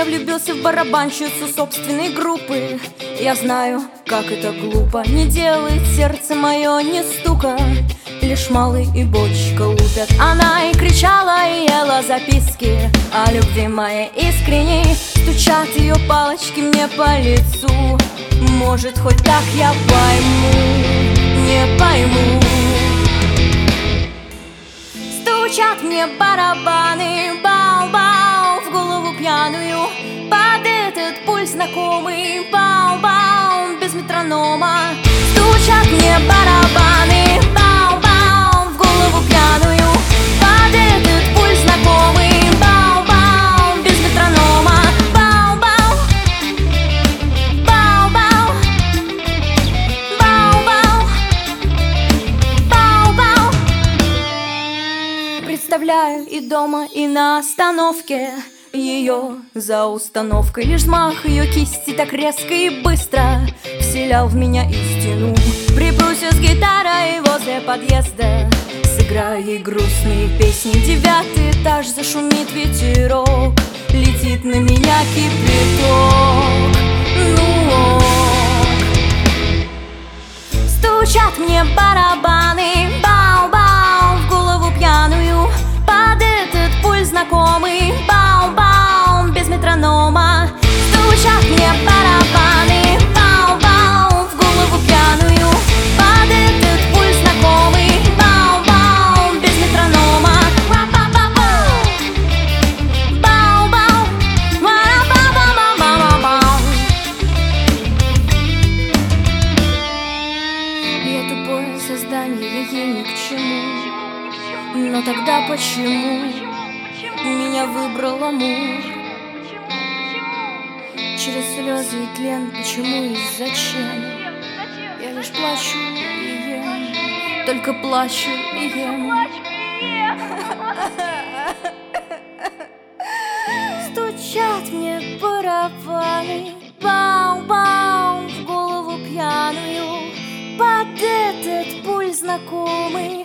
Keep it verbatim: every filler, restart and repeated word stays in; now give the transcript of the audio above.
влюбился в барабанщицу собственной группы. Я знаю, как это глупо, не делает сердце мое ни стука. Лишь малый и бочка лупят. Она и кричала, и ела записки о любви моей искренней. Стучат ее палочки мне по лицу. Может, хоть так я пойму, не пойму. Стучат мне барабаны, бау-бау, в голову пьяную. Под этот пульс знакомый, бау-бау, без метронома. Стучат мне барабаны, бау-бау, в голову пьяную. Под этот пульс знакомый, бау-бау, без метронома. Бау-бау, бау-бау, бау-бау, бау-бау. Представляю и дома, и на остановке ее за установкой. Лишь взмах ее кисти так резко и быстро вселял в меня истину. Припрусь с гитарой возле подъезда, сыграю ей грустные песни. Девятый этаж, зашумит ветерок, летит на меня кипяток. Ну ок. Стучат мне барабаны, бау-бау, в голову пьяную. Под этот пульс знакомый, бау-бау, без метронома. Стучат мне барабаны, бау-бау, в голову пьяную. Под этот пульс знакомый, бау-бау, без метронома. Бау-бау, ба-ба-ба-ба-ба-ба. Я тупое создание, ей ни к чему. Но тогда почему меня выбрал амур? Через слезы и тлен, почему и зачем? Я лишь плачу и ем, только плачу и ем. Стучат мне барабаны, бау-бау, в голову пьяную. Под этот пульс знакомый,